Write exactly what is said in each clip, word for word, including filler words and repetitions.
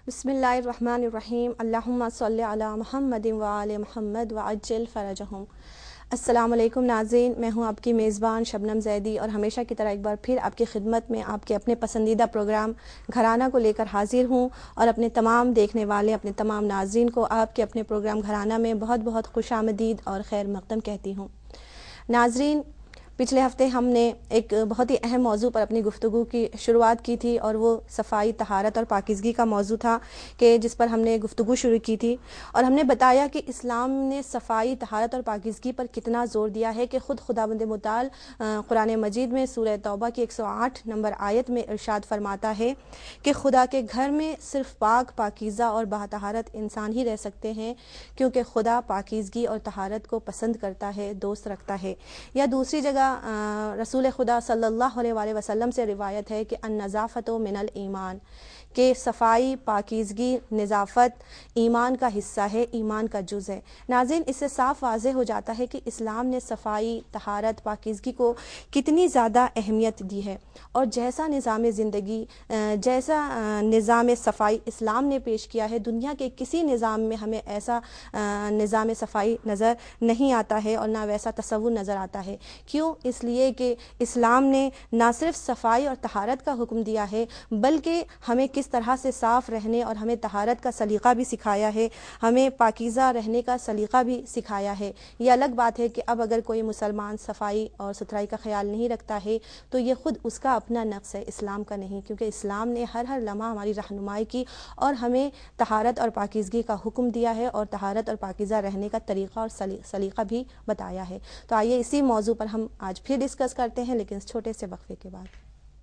بسم اللہ الرحمن الرحیم، اللہم صلی علی محمد و آل محمد وعجل فرجہم۔ السلام علیکم ناظرین، میں ہوں آپ کی میزبان شبنم زیدی اور ہمیشہ کی طرح ایک بار پھر آپ کی خدمت میں آپ کے اپنے پسندیدہ پروگرام گھرانہ کو لے کر حاضر ہوں، اور اپنے تمام دیکھنے والے اپنے تمام ناظرین کو آپ کے اپنے پروگرام گھرانہ میں بہت بہت خوش آمدید اور خیر مقدم کہتی ہوں۔ ناظرین، پچھلے ہفتے ہم نے ایک بہت ہی اہم موضوع پر اپنی گفتگو کی شروعات کی تھی، اور وہ صفائی، طہارت اور پاکیزگی کا موضوع تھا کہ جس پر ہم نے گفتگو شروع کی تھی، اور ہم نے بتایا کہ اسلام نے صفائی، طہارت اور پاکیزگی پر کتنا زور دیا ہے کہ خود خداوند متعال قرآن مجید میں سورہ توبہ کی ایک سو آٹھ نمبر آیت میں ارشاد فرماتا ہے کہ خدا کے گھر میں صرف پاک، پاکیزہ اور باطہارت انسان ہی رہ سکتے ہیں، کیونکہ خدا پاکیزگی اور طہارت کو پسند کرتا ہے، دوست رکھتا ہے۔ یا دوسری جگہ رسول خدا صلی اللہ علیہ وآلہ وسلم سے روایت ہے کہ النظافۃ من الایمان، کہ صفائی، پاکیزگی، نظافت ایمان کا حصہ ہے، ایمان کا جز ہے۔ ناظرین، اس سے صاف واضح ہو جاتا ہے کہ اسلام نے صفائی، طہارت، پاکیزگی کو کتنی زیادہ اہمیت دی ہے، اور جیسا نظام زندگی، جیسا نظام صفائی اسلام نے پیش کیا ہے، دنیا کے کسی نظام میں ہمیں ایسا نظام صفائی نظر نہیں آتا ہے اور نہ ویسا تصور نظر آتا ہے۔ کیوں؟ اس لیے کہ اسلام نے نہ صرف صفائی اور طہارت کا حکم دیا ہے، بلکہ ہمیں کس طرح سے صاف رہنے اور ہمیں طہارت کا سلیقہ بھی سکھایا ہے، ہمیں پاکیزہ رہنے کا سلیقہ بھی سکھایا ہے۔ یہ الگ بات ہے کہ اب اگر کوئی مسلمان صفائی اور ستھرائی کا خیال نہیں رکھتا ہے تو یہ خود اس کا اپنا نقص ہے، اسلام کا نہیں، کیونکہ اسلام نے ہر ہر لمحہ ہماری رہنمائی کی اور ہمیں طہارت اور پاکیزگی کا حکم دیا ہے، اور طہارت اور پاکیزہ رہنے کا طریقہ اور سلیقہ بھی بتایا ہے۔ تو آئیے اسی موضوع پر ہم آج پھر ڈسکس کرتے ہیں، لیکن اس چھوٹے سے وقفے کے بعد۔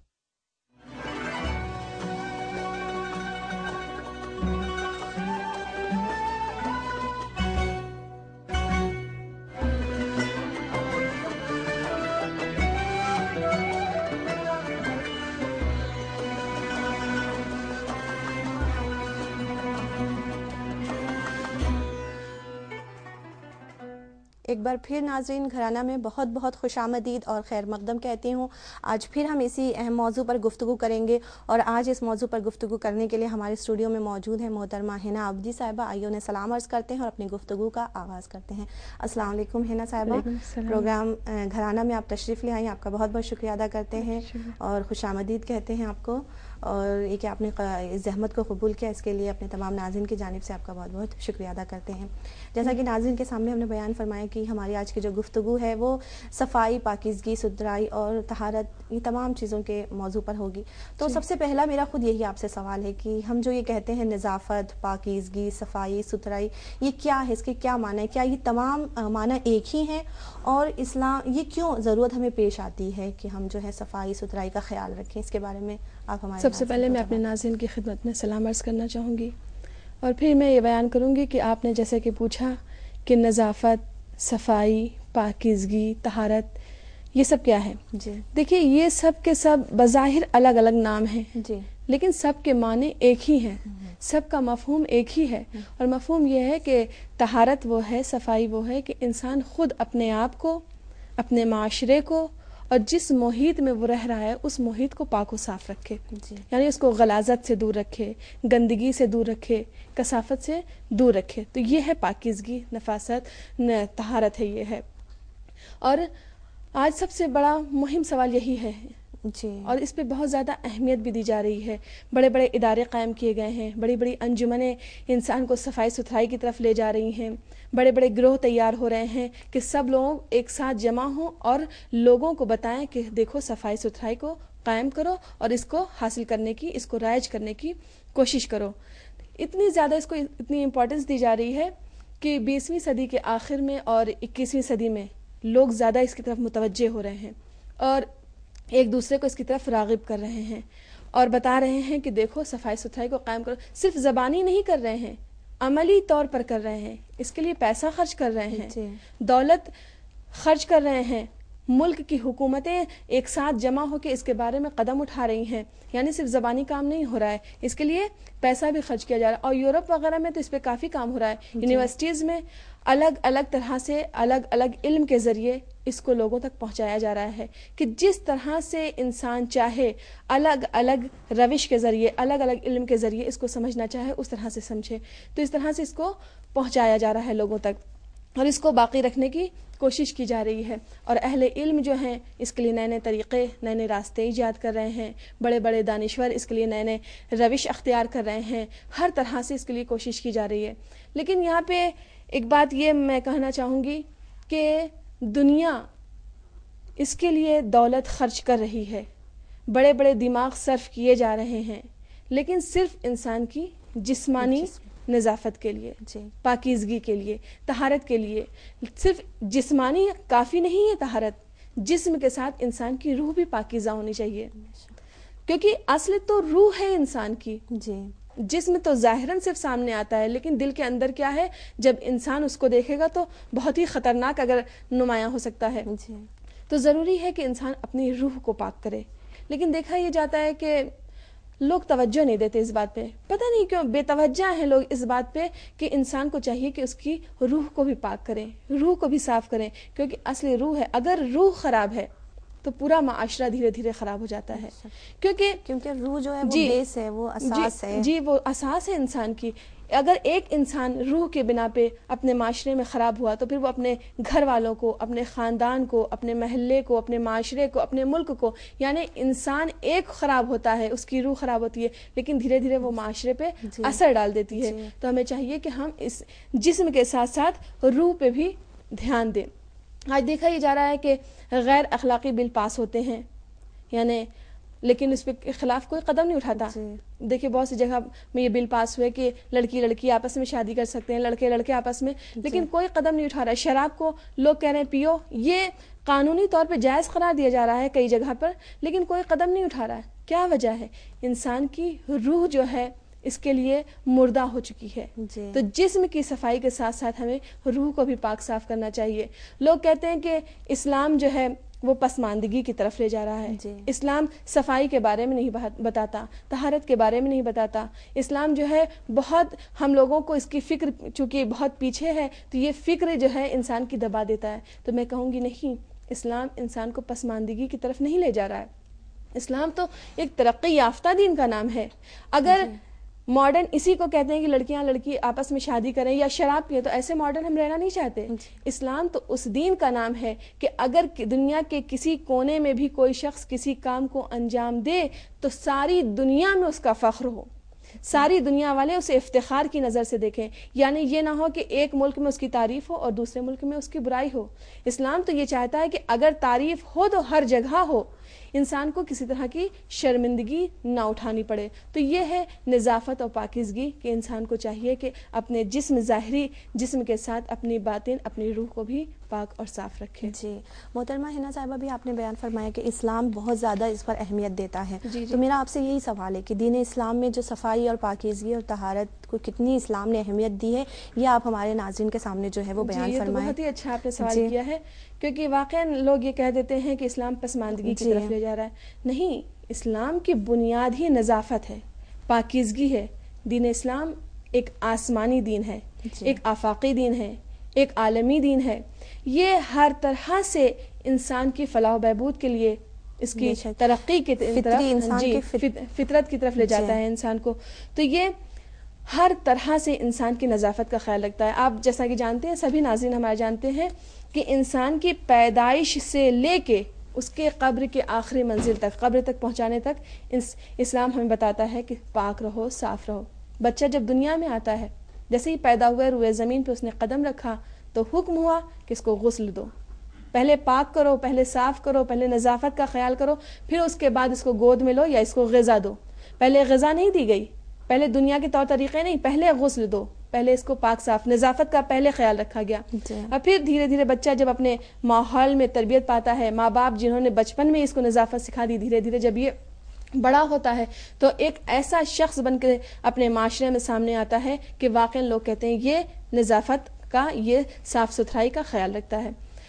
ایک بار پھر ناظرین، گھرانہ میں بہت بہت خوش آمدید اور خیر مقدم کہتی ہوں۔ آج پھر ہم اسی اہم موضوع پر گفتگو کریں گے، اور آج اس موضوع پر گفتگو کرنے کے لیے ہمارے اسٹوڈیو میں موجود ہیں محترمہ حنا عابدی صاحبہ۔ آئیے انہیں سلام عرض کرتے ہیں اور اپنی گفتگو کا آغاز کرتے ہیں۔ السلام علیکم حنا صاحبہ، پروگرام گھرانہ میں آپ تشریف لے آئیں، آپ کا بہت بہت شکریہ ادا کرتے ہیں اور خوش آمدید کہتے ہیں آپ کو، اور یہ کہ آپ نے اس زحمت کو قبول کیا، اس کے لیے اپنے تمام ناظرین کی جانب سے آپ کا بہت بہت شکریہ ادا کرتے ہیں۔ جیسا کہ ناظرین کے سامنے ہم نے بیان فرمایا کہ ہماری آج کی جو گفتگو ہے وہ صفائی، پاکیزگی، ستھرائی اور طہارت، یہ تمام چیزوں کے موضوع پر ہوگی۔ تو سب سے پہلا میرا خود یہی آپ سے سوال ہے کہ ہم جو یہ کہتے ہیں نظافت، پاکیزگی، صفائی، ستھرائی، یہ کیا ہے، اس کے کیا معنی ہے؟ کیا یہ تمام معنی ایک ہی ہیں؟ اور اسلام یہ کیوں ضرورت ہمیں پیش آتی ہے کہ ہم جو ہے صفائی ستھرائی کا خیال رکھیں؟ اس کے بارے میں آپ ہمارے سب سے پہلے میں اپنے ناظرین کی خدمت میں سلام عرض کرنا چاہوں گی، اور پھر میں یہ بیان کروں گی کہ آپ نے جیسے کہ پوچھا کہ نظافت، صفائی، پاکیزگی، طہارت، یہ سب کیا ہے؟ جی دیکھیے، یہ سب کے سب بظاہر الگ الگ نام ہیں، جی لیکن سب کے معنی ایک ہی ہیں، سب کا مفہوم ایک ہی ہے، اور مفہوم یہ ہے کہ طہارت وہ ہے، صفائی وہ ہے کہ انسان خود اپنے آپ کو، اپنے معاشرے کو اور جس محیط میں وہ رہ رہا ہے اس محیط کو پاک و صاف رکھے، جی یعنی اس کو غلاظت سے دور رکھے، گندگی سے دور رکھے، کثافت سے دور رکھے۔ تو یہ ہے پاکیزگی، نفاست، طہارت ہے، یہ ہے۔ اور آج سب سے بڑا مہم سوال یہی ہے، جی اور اس پہ بہت زیادہ اہمیت بھی دی جا رہی ہے۔ بڑے بڑے ادارے قائم کیے گئے ہیں، بڑی بڑی انجمنیں انسان کو صفائی ستھرائی کی طرف لے جا رہی ہیں، بڑے بڑے گروہ تیار ہو رہے ہیں کہ سب لوگ ایک ساتھ جمع ہوں اور لوگوں کو بتائیں کہ دیکھو صفائی ستھرائی کو قائم کرو اور اس کو حاصل کرنے کی، اس کو رائج کرنے کی کوشش کرو۔ اتنی زیادہ اس کو اتنی امپورٹنس دی جا رہی ہے کہ بیسویں صدی کے آخر میں اور اکیسویں صدی میں لوگ زیادہ اس کی طرف متوجہ ہو رہے ہیں اور ایک دوسرے کو اس کی طرف راغب کر رہے ہیں اور بتا رہے ہیں کہ دیکھو صفائی ستھرائی کو قائم کرو۔ صرف زبانی نہیں کر رہے ہیں، عملی طور پر کر رہے ہیں، اس کے لیے پیسہ خرچ کر رہے ہیں، جی دولت خرچ کر رہے ہیں، ملک کی حکومتیں ایک ساتھ جمع ہو کے اس کے بارے میں قدم اٹھا رہی ہیں. یعنی صرف زبانی کام نہیں ہو رہا ہے, اس کے لیے پیسہ بھی خرچ کیا جا رہا ہے. اور یورپ وغیرہ میں تو اس پہ کافی کام ہو رہا ہے. یونیورسٹیز میں الگ الگ طرح سے الگ الگ علم کے ذریعے اس کو لوگوں تک پہنچایا جا رہا ہے کہ جس طرح سے انسان چاہے الگ الگ روش کے ذریعے الگ الگ علم کے ذریعے اس کو سمجھنا چاہے اس طرح سے سمجھے. تو اس طرح سے اس کو پہنچایا جا رہا ہے لوگوں تک اور اس کو باقی رکھنے کی کوشش کی جا رہی ہے. اور اہل علم جو ہیں اس کے لیے نئے نئے طریقے نئے نئے راستے ایجاد کر رہے ہیں. بڑے بڑے دانشور اس کے لیے نئے نئے روش اختیار کر رہے ہیں. ہر طرح سے اس کے لیے کوشش کی جا رہی ہے. لیکن یہاں پہ ایک بات یہ میں کہنا چاہوں گی کہ دنیا اس کے لیے دولت خرچ کر رہی ہے, بڑے بڑے دماغ صرف کیے جا رہے ہیں, لیکن صرف انسان کی جسمانی نظافت کے لیے, پاکیزگی کے لیے, طہارت کے لیے. صرف جسمانی کافی نہیں ہے طہارت, جسم کے ساتھ انسان کی روح بھی پاکیزہ ہونی چاہیے, کیونکہ اصل تو روح ہے انسان کی. جی جسم تو ظاہراً صرف سامنے آتا ہے, لیکن دل کے اندر کیا ہے جب انسان اس کو دیکھے گا تو بہت ہی خطرناک اگر نمایاں ہو سکتا ہے. جی تو ضروری ہے کہ انسان اپنی روح کو پاک کرے. لیکن دیکھا یہ جاتا ہے کہ لوگ توجہ نہیں دیتے اس بات پہ. پتہ نہیں کیوں بے توجہ ہیں لوگ اس بات پہ کہ انسان کو چاہیے کہ اس کی روح کو بھی پاک کریں, روح کو بھی صاف کریں, کیونکہ اصلی روح ہے. اگر روح خراب ہے تو پورا معاشرہ دھیرے دھیرے خراب ہو جاتا ہے, کیونکہ کیونکہ روح جو ہے وہ بیس ہے, وہ اساس ہے. جی وہ اساس ہے انسان کی. اگر ایک انسان روح کے بنا پہ اپنے معاشرے میں خراب ہوا تو پھر وہ اپنے گھر والوں کو, اپنے خاندان کو, اپنے محلے کو, اپنے معاشرے کو, اپنے ملک کو, یعنی انسان ایک خراب ہوتا ہے, اس کی روح خراب ہوتی ہے, لیکن دھیرے دھیرے وہ معاشرے پہ جی. اثر ڈال دیتی ہے. جی. تو ہمیں چاہیے کہ ہم اس جسم کے ساتھ ساتھ روح پہ بھی دھیان دیں. آج دیکھا یہ جا رہا ہے کہ غیر اخلاقی بل پاس ہوتے ہیں, یعنی لیکن اس کے خلاف کوئی قدم نہیں اٹھاتا. جی. دیکھیے بہت سی جگہ میں یہ بل پاس ہوئے کہ لڑکی لڑکی آپس میں شادی کر سکتے ہیں, لڑکے لڑکے آپس میں, لیکن جی. کوئی قدم نہیں اٹھا رہا ہے. شراب کو لوگ کہہ رہے ہیں پیو, یہ قانونی طور پہ جائز قرار دیا جا رہا ہے کئی جگہ پر, لیکن کوئی قدم نہیں اٹھا رہا ہے. کیا وجہ ہے؟ انسان کی روح جو ہے اس کے لیے مردہ ہو چکی ہے. جی. تو جسم کی صفائی کے ساتھ ساتھ ہمیں روح کو بھی پاک صاف کرنا چاہیے. لوگ کہتے ہیں کہ اسلام جو ہے وہ پسماندگی کی طرف لے جا رہا ہے. جی. اسلام صفائی کے بارے میں نہیں بتاتا, طہارت کے بارے میں نہیں بتاتا. اسلام جو ہے بہت ہم لوگوں کو اس کی فکر چونکہ بہت پیچھے ہے تو یہ فکر جو ہے انسان کی دبا دیتا ہے. تو میں کہوں گی نہیں, اسلام انسان کو پسماندگی کی طرف نہیں لے جا رہا ہے. اسلام تو ایک ترقی یافتہ دین کا نام ہے. اگر جی. ماڈرن اسی کو کہتے ہیں کہ لڑکیاں لڑکی آپس میں شادی کریں یا شراب پئیں, تو ایسے ماڈرن ہم رہنا نہیں چاہتے. اسلام تو اس دین کا نام ہے کہ اگر دنیا کے کسی کونے میں بھی کوئی شخص کسی کام کو انجام دے تو ساری دنیا میں اس کا فخر ہو, ساری دنیا والے اسے افتخار کی نظر سے دیکھیں. یعنی یہ نہ ہو کہ ایک ملک میں اس کی تعریف ہو اور دوسرے ملک میں اس کی برائی ہو. اسلام تو یہ چاہتا ہے کہ اگر تعریف ہو تو ہر جگہ ہو, انسان کو کسی طرح کی شرمندگی نہ اٹھانی پڑے. تو یہ ہے نظافت اور پاکیزگی کہ انسان کو چاہیے کہ اپنے جسم ظاہری جسم کے ساتھ اپنی باطن اپنی روح کو بھی پاک اور صاف رکھے. جی محترمہ حنا صاحبہ, بھی آپ نے بیان فرمایا کہ اسلام بہت زیادہ اس پر اہمیت دیتا ہے. جی جی. تو میرا آپ سے یہی سوال ہے کہ دین اسلام میں جو صفائی اور پاکیزگی اور طہارت کو کتنی اسلام نے اہمیت دی ہے, یہ آپ ہمارے ناظرین کے سامنے جو ہے وہ بیان جی, فرمائیں. بہت ہی اچھا آپ نے سوال جی. کیا ہے, کیونکہ واقعا لوگ یہ کہہ دیتے ہیں کہ اسلام پسماندگی کی جی. طرف لے جا رہا ہے. نہیں, اسلام کی بنیاد ہی نظافت ہے, پاکیزگی ہے. دین اسلام ایک آسمانی دین ہے, جی. ایک آفاقی دین ہے, ایک عالمی دین ہے. یہ ہر طرح سے انسان کی فلاح و بہبود کے لیے, اس کی ترقی کی طرف جی فطرت کی طرف لے جاتا ہے انسان کو. تو یہ ہر طرح سے انسان کی نظافت کا خیال رکھتا ہے. آپ جیسا کہ جانتے ہیں, سبھی ناظرین ہمارے جانتے ہیں کہ انسان کی پیدائش سے لے کے اس کے قبر کے آخری منزل تک, قبر تک پہنچانے تک اسلام ہمیں بتاتا ہے کہ پاک رہو, صاف رہو. بچہ جب دنیا میں آتا ہے, جیسے ہی پیدا ہوا روئے زمین پہ اس نے قدم رکھا تو حکم ہوا کہ اس کو غسل دو. پہلے پاک کرو, پہلے صاف کرو, پہلے نظافت کا خیال کرو, پھر اس کے بعد اس کو گود میں لو یا اس کو غذا دو. پہلے غذا نہیں دی گئی, پہلے دنیا کے طور طریقے نہیں, پہلے غسل دو, پہلے اس کو پاک صاف نظافت کا پہلے خیال رکھا گیا. اور پھر دھیرے دھیرے بچہ جب اپنے ماحول میں تربیت پاتا ہے, ماں باپ جنہوں نے بچپن میں اس کو نظافت سکھا دی, دھیرے دھیرے جب یہ بڑا ہوتا ہے تو ایک ایسا شخص بن کے اپنے معاشرے میں سامنے آتا ہے کہ واقعی لوگ کہتے ہیں یہ نظافت کا, یہ صاف ستھرائی کا خیال رکھتا ہے.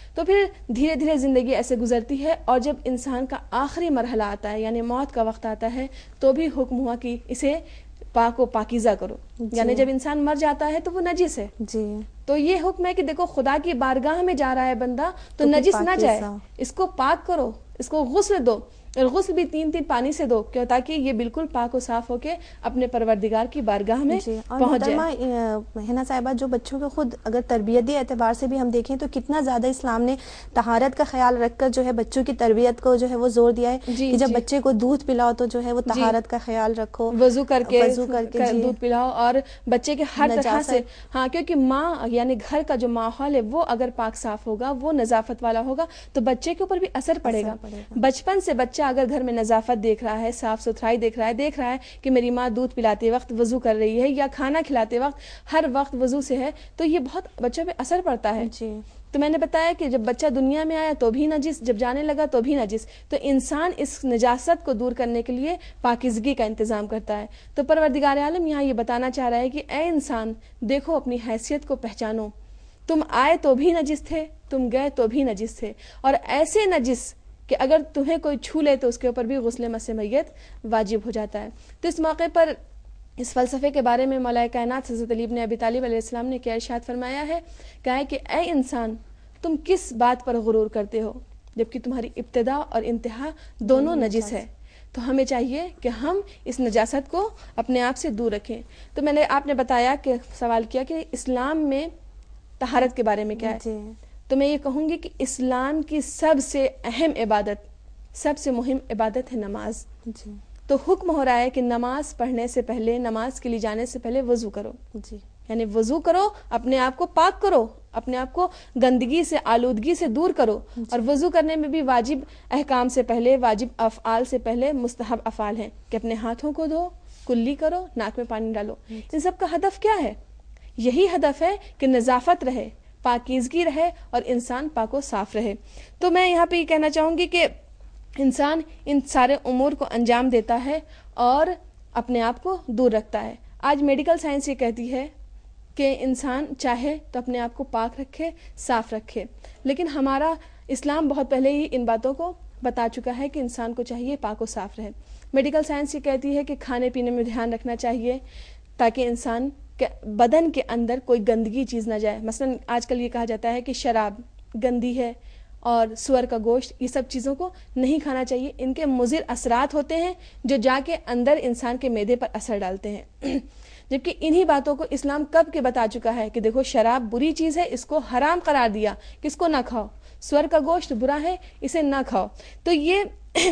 تو پھر دھیرے دھیرے زندگی ایسے گزرتی ہے، اور جب انسان کا آخری مرحلہ آتا ہے یعنی موت کا وقت آتا ہے تو بھی حکم ہوا کہ اسے پاک و پاکیزہ کرو، یعنی جب انسان مر جاتا ہے تو وہ نجس ہے جی، تو یہ حکم ہے کہ دیکھو خدا کی بارگاہ میں جا رہا ہے بندہ تو تو نجس نہ پاکیزہ، جائے، اس کو پاک کرو، اس کو غسل دو، اور غسل بھی تین تین پانی سے دو، کیوں؟ تاکہ یہ بالکل پاک و صاف ہو کے اپنے پروردگار کی بارگاہ میں جی۔ اور پہنچ جائے۔ محترمہ حنا صاحبہ، جو بچوں کو خود اگر تربیتی اعتبار سے بھی ہم دیکھیں تو کتنا زیادہ اسلام نے طہارت کا خیال رکھ کر جو ہے بچوں کی تربیت کو جو ہے وہ زور دیا ہے جی کہ جب جی بچے کو دودھ پلاؤ تو جو ہے وہ جی، طہارت کا خیال رکھو، وضو کر کے وضو کر کے جی، دودھ پلاؤ، اور بچے کے ہر طرح سے، نجاست، ہاں کیونکہ ماں یعنی گھر کا جو ماحول ہے وہ اگر پاک صاف ہوگا، وہ نظافت والا ہوگا تو بچے کے اوپر بھی اثر پڑے گا۔ بچپن سے بچہ اگر گھر میں نظافت دیکھ رہا ہے، صاف ستھرائی دیکھ رہا ہے دیکھ رہا ہے کہ میری ماں دودھ پلاتے وقت وضو کر رہی ہے یا کھانا کھلاتے وقت ہر وقت وضو سے ہے، تو یہ بہت بچوں پہ اثر پڑتا ہے۔ جی، تو میں نے بتایا کہ جب بچہ دنیا میں آیا تو بھی نجس، جب جانے لگا تو بھی نجس، تو انسان اس نجاست کو دور کرنے کے لیے پاکیزگی کا انتظام کرتا ہے۔ تو پروردگار عالم یہاں یہ بتانا چاہ رہا ہے کہ اے انسان، دیکھو اپنی حیثیت کو پہچانو، تم آئے تو بھی نجس تھے، تم گئے تو بھی نجس تھے، اور ایسے نجس کہ اگر تمہیں کوئی چھو لے تو اس کے اوپر بھی غسل مس میت واجب ہو جاتا ہے۔ تو اس موقع پر اس فلسفے کے بارے میں مولا کائنات حضرت علی بن ابی طالب علیہ السلام نے کیا ارشاد فرمایا ہے، کہا ہے کہ اے انسان، تم کس بات پر غرور کرتے ہو جبکہ تمہاری ابتدا اور انتہا دونوں نجس ہے۔ تو ہمیں چاہیے کہ ہم اس نجاست کو اپنے آپ سے دور رکھیں۔ تو میں نے آپ نے بتایا کہ سوال کیا کہ اسلام میں طہارت کے بارے میں کیا ہے، جی، تو میں یہ کہوں گی کہ اسلام کی سب سے اہم عبادت، سب سے مہم عبادت ہے نماز۔ جی، تو حکم ہو رہا ہے کہ نماز پڑھنے سے پہلے، نماز کے لیے جانے سے پہلے وضو کرو، جی، یعنی وضو کرو، اپنے آپ کو پاک کرو، اپنے آپ کو گندگی سے، آلودگی سے دور کرو۔ اور وضو کرنے میں بھی واجب احکام سے پہلے، واجب افعال سے پہلے مستحب افعال ہیں کہ اپنے ہاتھوں کو دھو، کلی کرو، ناک میں پانی ڈالو۔ ان سب کا ہدف کیا ہے؟ یہی ہدف ہے کہ نظافت رہے، پاکیزگی رہے، اور انسان پاک و صاف رہے۔ تو میں یہاں پہ یہ کہنا چاہوں گی کہ انسان ان سارے امور کو انجام دیتا ہے اور اپنے آپ کو دور رکھتا ہے۔ آج میڈیکل سائنس یہ کہتی ہے کہ انسان چاہے تو اپنے آپ کو پاک رکھے، صاف رکھے، لیکن ہمارا اسلام بہت پہلے ہی ان باتوں کو بتا چکا ہے کہ انسان کو چاہیے پاک و صاف رہے۔ میڈیکل سائنس یہ کہتی ہے کہ کھانے پینے میں دھیان رکھنا چاہیے تاکہ انسان کے بدن کے اندر کوئی گندگی چیز نہ جائے۔ مثلا آج کل یہ کہا جاتا ہے کہ شراب گندی ہے اور سور کا گوشت، یہ سب چیزوں کو نہیں کھانا چاہیے، ان کے مضر اثرات ہوتے ہیں جو جا کے اندر انسان کے معدے پر اثر ڈالتے ہیں۔ جبکہ انہی باتوں کو اسلام کب کے بتا چکا ہے کہ دیکھو شراب بری چیز ہے، اس کو حرام قرار دیا، کس کو نہ کھاؤ، سور کا گوشت برا ہے، اسے نہ کھاؤ۔ تو یہ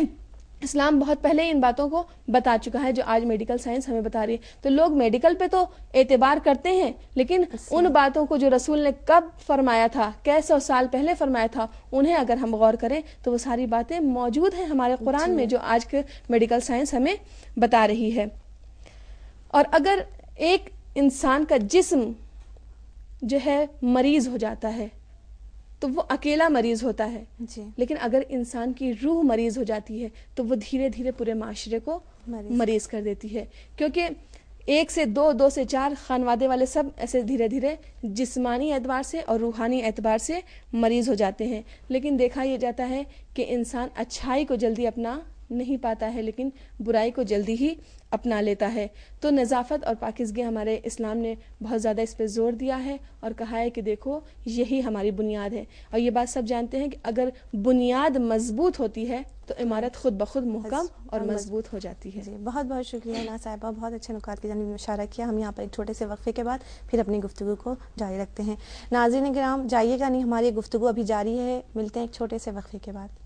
اسلام بہت پہلے ان باتوں کو بتا چکا ہے جو آج میڈیکل سائنس ہمیں بتا رہی ہے۔ تو لوگ میڈیکل پہ تو اعتبار کرتے ہیں، لیکن ان باتوں کو جو رسول نے کب فرمایا تھا، کیسو سال پہلے فرمایا تھا، انہیں اگر ہم غور کریں تو وہ ساری باتیں موجود ہیں ہمارے قرآن میں جو آج کے میڈیکل سائنس ہمیں بتا رہی ہے۔ اور اگر ایک انسان کا جسم جو ہے مریض ہو جاتا ہے تو وہ اکیلا مریض ہوتا ہے، جی، لیکن اگر انسان کی روح مریض ہو جاتی ہے تو وہ دھیرے دھیرے پورے معاشرے کو مریض مریض کر دیتی ہے، کیونکہ ایک سے دو، دو سے چار خانوادے والے سب ایسے دھیرے دھیرے جسمانی اعتبار سے اور روحانی اعتبار سے مریض ہو جاتے ہیں۔ لیکن دیکھا یہ جاتا ہے کہ انسان اچھائی کو جلدی اپنا نہیں پاتا ہے لیکن برائی کو جلدی ہی اپنا لیتا ہے۔ تو نظافت اور پاکیزگی ہمارے اسلام نے بہت زیادہ اس پہ زور دیا ہے اور کہا ہے کہ دیکھو یہی ہماری بنیاد ہے، اور یہ بات سب جانتے ہیں کہ اگر بنیاد مضبوط ہوتی ہے تو عمارت خود بخود محکم اور مضبوط ہو جاتی ہے۔ جی، بہت بہت شکریہ نا صاحبہ، بہت اچھے نکات کی جانب اشارہ کیا۔ ہم یہاں پر ایک چھوٹے سے وقفے کے بعد پھر اپنی گفتگو کو جاری رکھتے ہیں۔ ناظرین کرام جائیے گا نہیں، ہماری گفتگو ابھی جاری ہے، ملتے ہیں ایک چھوٹے سے وقفے کے بعد۔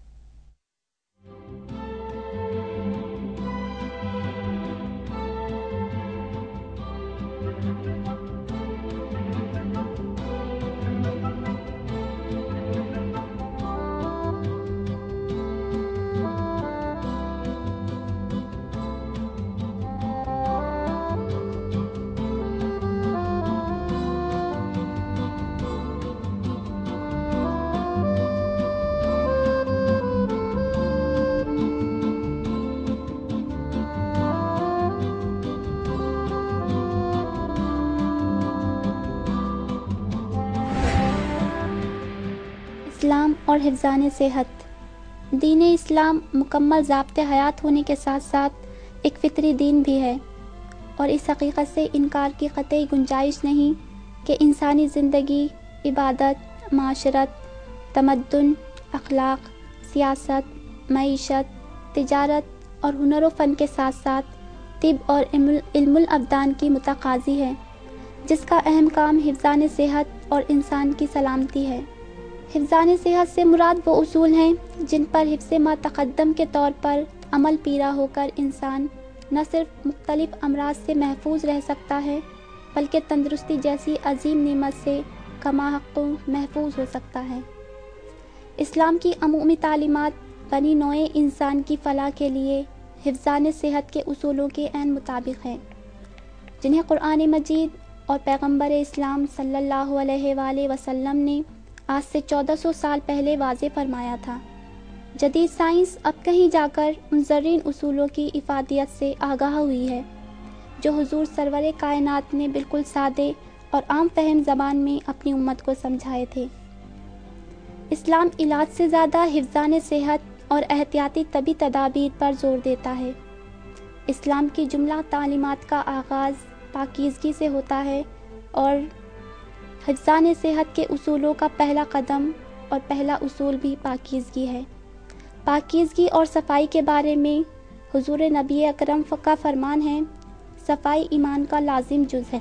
اور حفظان صحت۔ دین اسلام مکمل ضابط حیات ہونے کے ساتھ ساتھ ایک فطری دین بھی ہے، اور اس حقیقت سے انکار کی قطعی گنجائش نہیں کہ انسانی زندگی عبادت، معاشرت، تمدن، اخلاق، سیاست، معیشت، تجارت اور ہنر و فن کے ساتھ ساتھ طب اور علم الابدان کی متقاضی ہے، جس کا اہم کام حفظان صحت اور انسان کی سلامتی ہے۔ حفظان صحت سے مراد وہ اصول ہیں جن پر حفظ ما تقدم کے طور پر عمل پیرا ہو کر انسان نہ صرف مختلف امراض سے محفوظ رہ سکتا ہے، بلکہ تندرستی جیسی عظیم نعمت سے کما حق محفوظ ہو سکتا ہے۔ اسلام کی عمومی تعلیمات بنی نوع انسان کی فلاح کے لیے حفظان صحت کے اصولوں کے عین مطابق ہیں، جنہیں قرآن مجید اور پیغمبر اسلام صلی اللہ علیہ وآلہ وسلم نے آج سے چودہ سو سال پہلے واضح فرمایا تھا۔ جدید سائنس اب کہیں جا کر ان زرعین اصولوں کی افادیت سے آگاہ ہوئی ہے جو حضور سرور کائنات نے بالکل سادے اور عام فہم زبان میں اپنی امت کو سمجھائے تھے۔ اسلام علاج سے زیادہ حفظان صحت اور احتیاطی طبی تدابیر پر زور دیتا ہے۔ اسلام کی جملہ تعلیمات کا آغاز پاکیزگی سے ہوتا ہے، اور حفظان صحت کے اصولوں کا پہلا قدم اور پہلا اصول بھی پاکیزگی ہے۔ پاکیزگی اور صفائی کے بارے میں حضور نبی اکرم کا فرمان ہے، صفائی ایمان کا لازم جز ہے۔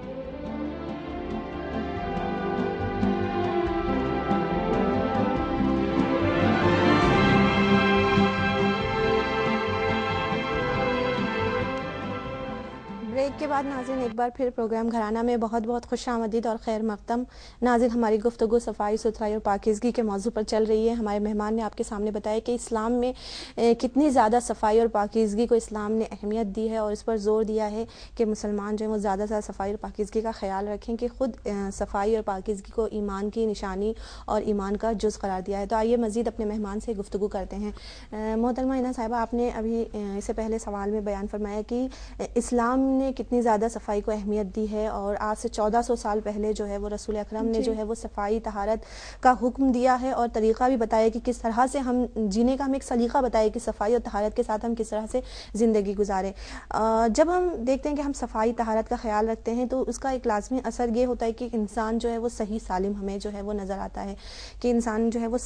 بریک کے بعد ناظرین ایک بار پھر پروگرام گھرانہ میں بہت بہت خوش آمدید اور خیر مقدم۔ ناظرین، ہماری گفتگو صفائی ستھرائی اور پاکیزگی کے موضوع پر چل رہی ہے۔ ہمارے مہمان نے آپ کے سامنے بتایا کہ اسلام میں کتنی زیادہ صفائی اور پاکیزگی کو اسلام نے اہمیت دی ہے، اور اس پر زور دیا ہے کہ مسلمان جو ہیں وہ زیادہ سے زیادہ صفائی اور پاکیزگی کا خیال رکھیں، کہ خود صفائی اور پاکیزگی کو ایمان کی نشانی اور ایمان کا جز قرار دیا ہے۔ تو آئیے مزید اپنے مہمان سے گفتگو کرتے ہیں۔ محترمہ اینا صاحبہ، آپ نے ابھی اس سے پہلے سوال میں بیان فرمایا کہ اسلام نے کتنی زیادہ صفائی کو اہمیت دی ہے، اور آج سے چودہ سو سال پہلے جو ہے وہ رسول اکرم نے جو ہے وہ صفائی طہارت کا حکم دیا ہے، اور طریقہ بھی بتایا کہ کس طرح سے ہم جینے کا ہم ایک سلیقہ بتایا کہ صفائی اور طہارت کے ساتھ ہم کس طرح سے زندگی گزاریں۔ جب ہم دیکھتے ہیں کہ ہم صفائی طہارت کا خیال رکھتے ہیں تو اس کا ایک لازمی اثر یہ ہوتا ہے کہ انسان جو ہے وہ صحیح سالم ہمیں جو ہے وہ نظر آتا ہے، کہ انسان جو ہے وہ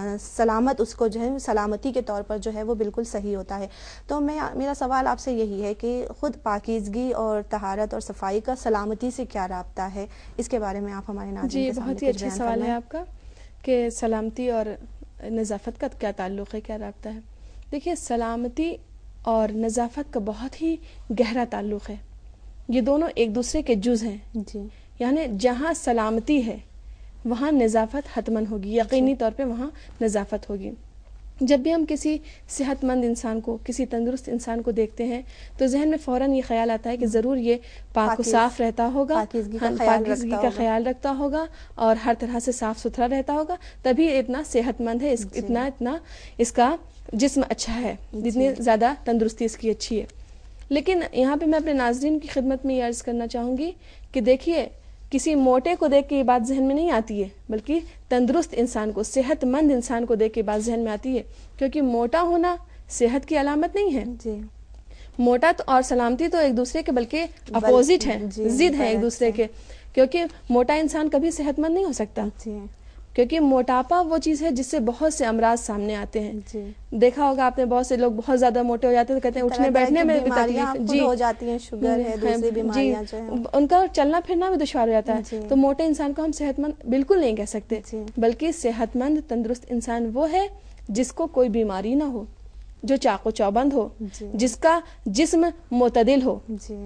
سلامت، اس کو جو ہے سلامتی کے طور پر جو ہے وہ بالکل صحیح ہوتا ہے۔ تو میں میرا سوال آپ سے یہی ہے کہ خود پاکیزگی اور طہارت اور صفائی کا سلامتی سے کیا رابطہ ہے، اس کے بارے میں آپ ہمارے ناظرین کے سامنے جی، بہت ہی اچھا سوال ہے آپ کا کہ سلامتی اور نظافت کا کیا تعلق ہے، کیا رابطہ ہے۔ دیکھیے، سلامتی اور نظافت کا بہت ہی گہرا تعلق ہے، یہ دونوں ایک دوسرے کے جز ہیں۔ جی، یعنی جہاں سلامتی ہے وہاں نظافت حتماً ہوگی، یقینی طور پہ وہاں نظافت ہوگی۔ جب بھی ہم کسی صحت مند انسان کو، کسی تندرست انسان کو دیکھتے ہیں تو ذہن میں فوراً یہ خیال آتا ہے کہ ضرور یہ پاک و صاف رہتا ہوگا، پاکیزگی کا پاکیزگی کا خیال رکھتا ہوگا اور ہر طرح سے صاف ستھرا رہتا ہوگا، تبھی اتنا صحت مند ہے، اتنا اتنا اس کا جسم اچھا ہے، جتنی زیادہ تندرستی اس کی اچھی ہے۔ لیکن یہاں پہ میں اپنے ناظرین کی خدمت میں یہ عرض کرنا چاہوں گی کہ دیکھیے، کسی موٹے کو دیکھ کے یہ بات ذہن میں نہیں آتی ہے، بلکہ تندرست انسان کو، صحت مند انسان کو دیکھ کے بات ذہن میں آتی ہے، کیونکہ موٹا ہونا صحت کی علامت نہیں ہے۔ جی، موٹا تو اور سلامتی تو ایک دوسرے کے بلکہ اپوزٹ ہیں، ضد ہیں ایک دوسرے کے، کیونکہ موٹا انسان کبھی صحت مند نہیں ہو سکتا، کیونکہ موٹاپا وہ چیز ہے جس سے بہت سے امراض سامنے آتے ہیں۔ جی، دیکھا ہوگا آپ نے، بہت سے لوگ بہت زیادہ موٹے ہو جاتے ہیں تو کہتے ہیں اٹھنے بیٹھنے میں بھی تکلیف جی ہو جاتی ہیں، شوگر ہے، دوسری بیماریاں جو ہیں، ان کا چلنا پھرنا بھی دشوار ہو جاتا ہے۔ تو موٹے انسان کو ہم صحت مند بالکل نہیں کہہ سکتے، بلکہ صحت مند تندرست انسان وہ ہے جس کو کوئی بیماری نہ ہو، جو چاق و چوبند ہو، جس کا جسم معتدل ہو۔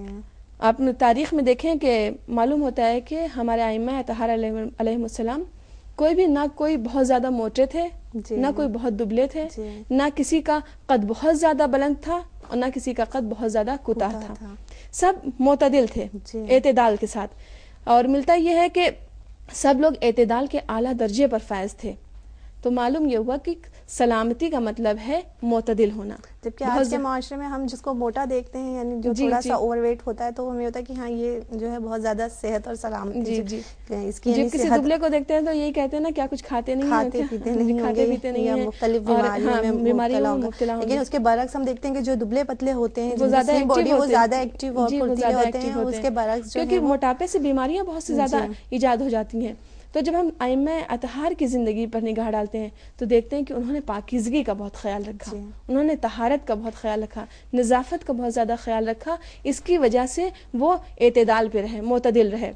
آپ تاریخ میں دیکھیں کہ معلوم ہوتا ہے کہ ہمارے ائمہ اطہار علیہ السلام کوئی بھی، نہ کوئی بہت زیادہ موٹے تھے، نہ کوئی بہت دبلے تھے، نہ کسی کا قد بہت زیادہ بلند تھا اور نہ کسی کا قد بہت زیادہ کوتاہ تھا، سب معتدل تھے، اعتدال کے ساتھ۔ اور ملتا یہ ہے کہ سب لوگ اعتدال کے اعلیٰ درجے پر فائز تھے۔ تو معلوم یہ ہوا کہ سلامتی کا مطلب ہے معتدل ہونا. جبکہ آج کے معاشرے میں ہم جس کو موٹا دیکھتے ہیں یعنی جو تھوڑا سا اوور ویٹ ہوتا ہے تو ہمیں ہوتا ہے کہ ہاں یہ جو ہے بہت زیادہ صحت اور سلامتی جی جی اس کی. جب کسی دبلے کو دیکھتے ہیں تو یہی کہتے ہیں نا کیا کچھ کھاتے نہیں کھاتے پیتے نہیں کھاتے پیتے نہیں ہیں, مختلف بیماریوں میں مبتلا ہوں گے. لیکن اس کے برعکس ہم دیکھتے ہیں کہ جو دبلے پتلے ہوتے ہیں وہ زیادہ باڈی وہ زیادہ ایکٹیو اور پھرتیلے ہوتے ہیں, اس کے برعکس کیونکہ موٹاپے سے بیماریاں بہت سے زیادہ ایجاد ہو جاتی ہیں. تو جب ہم ائمہ اطہار کی زندگی پر نگاہ ڈالتے ہیں تو دیکھتے ہیں کہ انہوں نے پاکیزگی کا بہت خیال رکھا, انہوں نے طہارت کا بہت خیال رکھا, نظافت کا بہت زیادہ خیال رکھا. اس کی وجہ سے وہ اعتدال پہ رہے, معتدل رہے.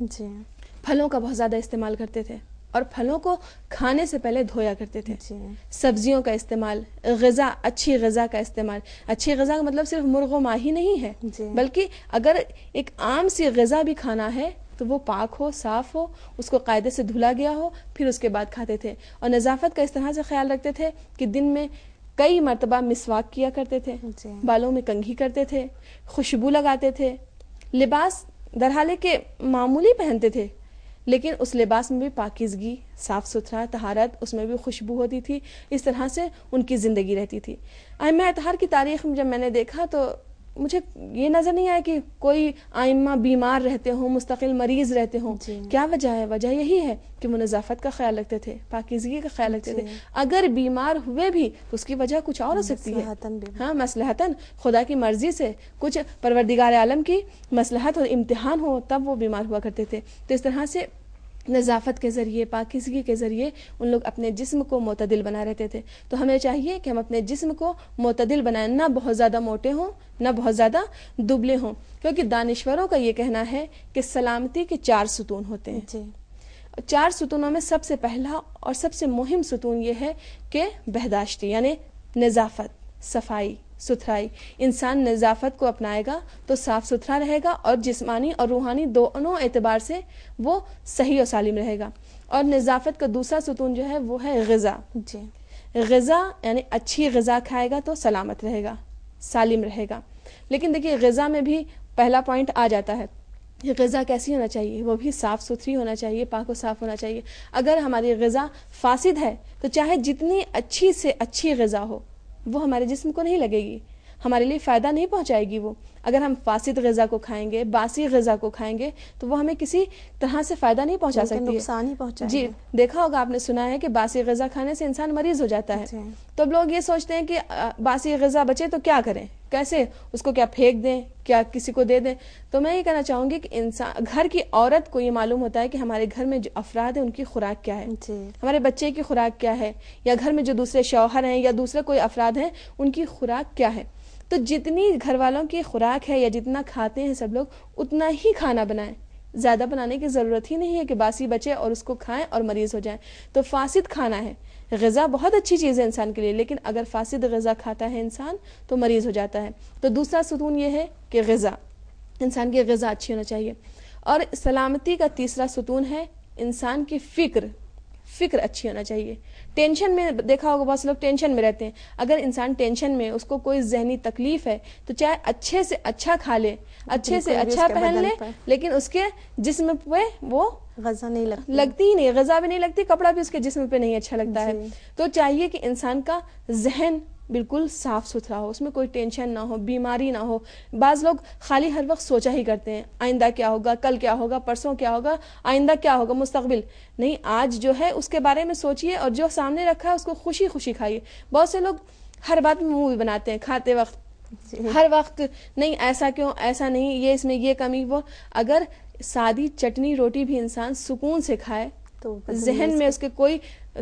پھلوں کا بہت زیادہ استعمال کرتے تھے اور پھلوں کو کھانے سے پہلے دھویا کرتے تھے. سبزیوں کا استعمال, غذا, اچھی غذا کا استعمال. اچھی غذا کا مطلب صرف مرغ و ماہی نہیں ہے, بلکہ اگر ایک عام سی غذا بھی کھانا ہے تو وہ پاک ہو, صاف ہو, اس کو قاعدے سے دھلا گیا ہو, پھر اس کے بعد کھاتے تھے. اور نظافت کا اس طرح سے خیال رکھتے تھے کہ دن میں کئی مرتبہ مسواک کیا کرتے تھے, بالوں میں کنگھی کرتے تھے, خوشبو لگاتے تھے. لباس درحالے کے معمولی پہنتے تھے لیکن اس لباس میں بھی پاکیزگی, صاف ستھرا, طہارت, اس میں بھی خوشبو ہوتی تھی. اس طرح سے ان کی زندگی رہتی تھی. ائمہ اطہار کی تاریخ میں جب میں نے دیکھا تو مجھے یہ نظر نہیں آیا کہ کوئی ائمہ بیمار رہتے ہوں, مستقل مریض رہتے ہوں. کیا وجہ ہے؟ وجہ یہی ہے کہ وہ نظافت کا خیال رکھتے تھے, پاکیزگی کا خیال رکھتے تھے. اگر بیمار ہوئے بھی تو اس کی وجہ کچھ اور ہو سکتی ہے, ہاں مصلحتاً, خدا کی مرضی سے, کچھ پروردگار عالم کی مصلحت اور امتحان ہو تب وہ بیمار ہوا کرتے تھے. تو اس طرح سے نظافت کے ذریعے, پاکیزگی کے ذریعے ان لوگ اپنے جسم کو معتدل بنا رہتے تھے. تو ہمیں چاہیے کہ ہم اپنے جسم کو معتدل بنائیں, نہ بہت زیادہ موٹے ہوں نہ بہت زیادہ دبلے ہوں, کیونکہ دانشوروں کا یہ کہنا ہے کہ سلامتی کے چار ستون ہوتے ہیں. جی. چار ستونوں میں سب سے پہلا اور سب سے مہم ستون یہ ہے کہ بہداشتی یعنی نظافت, صفائی ستھرائی. انسان نظافت کو اپنائے گا تو صاف ستھرا رہے گا اور جسمانی اور روحانی دونوں اعتبار سے وہ صحیح اور سالم رہے گا. اور نظافت کا دوسرا ستون جو ہے وہ ہے غذا. جی. غذا یعنی اچھی غذا کھائے گا تو سلامت رہے گا, سالم رہے گا. لیکن دیکھیے غذا میں بھی پہلا پوائنٹ آ جاتا ہے, یہ غذا کیسی ہونا چاہیے؟ وہ بھی صاف ستھری ہونا چاہیے, پاک و صاف ہونا چاہیے. اگر ہماری غذا فاسد ہے تو چاہے جتنی اچھی سے اچھی غذا ہو وہ ہمارے جسم کو نہیں لگے گی, ہمارے لیے فائدہ نہیں پہنچائے گی. وہ اگر ہم فاسد غذا کو کھائیں گے, باسی غذا کو کھائیں گے تو وہ ہمیں کسی طرح سے فائدہ نہیں پہنچا سکتی, نقصان ہی پہنچائے. جی دیکھا ہوگا آپ نے, سنا ہے کہ باسی غذا کھانے سے انسان مریض ہو جاتا ہے. تو اب لوگ یہ سوچتے ہیں کہ باسی غذا بچے تو کیا کریں, کیسے اس کو, کیا پھینک دیں, کیا کسی کو دے دیں. تو میں یہ کہنا چاہوں گی کہ انسان, گھر کی عورت کو یہ معلوم ہوتا ہے کہ ہمارے گھر میں جو افراد ہیں ان کی خوراک کیا ہے, ہمارے بچے کی خوراک کیا ہے, یا گھر میں جو دوسرے شوہر ہیں یا دوسرے کوئی افراد ہیں ان کی خوراک کیا ہے. تو جتنی گھر والوں کی خوراک ہے یا جتنا کھاتے ہیں سب لوگ اتنا ہی کھانا بنائیں. زیادہ بنانے کی ضرورت ہی نہیں ہے کہ باسی بچے اور اس کو کھائیں اور مریض ہو جائیں. تو فاسد کھانا ہے. غذا بہت اچھی چیز ہے انسان کے لیے, لیکن اگر فاسد غذا کھاتا ہے انسان تو مریض ہو جاتا ہے. تو دوسرا ستون یہ ہے کہ غذا, انسان کی غذا اچھی ہونا چاہیے. اور سلامتی کا تیسرا ستون ہے انسان کی فکر, فکر اچھی ہونا چاہیے. ٹینشن میں دیکھا ہوگا بہت سے لوگ ٹینشن میں رہتے ہیں. اگر انسان ٹینشن میں, اس کو کوئی ذہنی تکلیف ہے تو چاہے اچھے سے اچھا کھا لے, اچھے سے اچھا پہن لے, لیکن اس کے جسم پہ وہ غذا نہیں لگتی, لگتی ہی نہیں, غذا بھی نہیں لگتی, کپڑا بھی اس کے جسم پہ نہیں اچھا لگتا ہے. تو چاہیے کہ انسان کا ذہن بالکل صاف ستھرا ہو, اس میں کوئی ٹینشن نہ ہو, بیماری نہ ہو. بعض لوگ خالی ہر وقت سوچا ہی کرتے ہیں, آئندہ کیا ہوگا, کل کیا ہوگا, پرسوں کیا ہوگا, آئندہ کیا ہوگا, مستقبل نہیں. آج جو ہے اس کے بارے میں سوچئے اور جو سامنے رکھا ہے اس کو خوشی خوشی کھائیے. بہت سے لوگ ہر بات میں منہ بھی بناتے ہیں کھاتے وقت, ہر وقت نہیں ایسا کیوں, ایسا نہیں, یہ اس میں یہ کمی, وہ. اگر سادی چٹنی روٹی بھی انسان سکون سے کھائے تو ذہن میں اس کے کوئی